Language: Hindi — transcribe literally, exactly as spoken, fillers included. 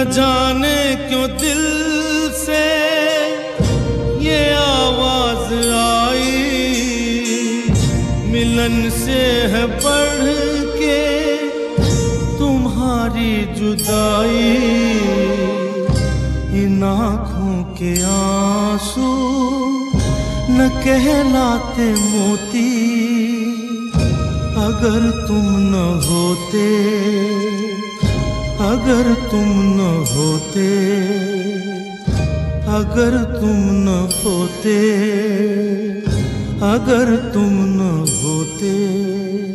जाने क्यों दिल से ये आवाज आई, मिलन से है बढ़ के तुम्हारी जुदाई। इन आँखों के आंसू न कहलाते मोती, अगर तुम न होते, अगर तुम न होते, अगर तुम न होते, अगर तुम न होते।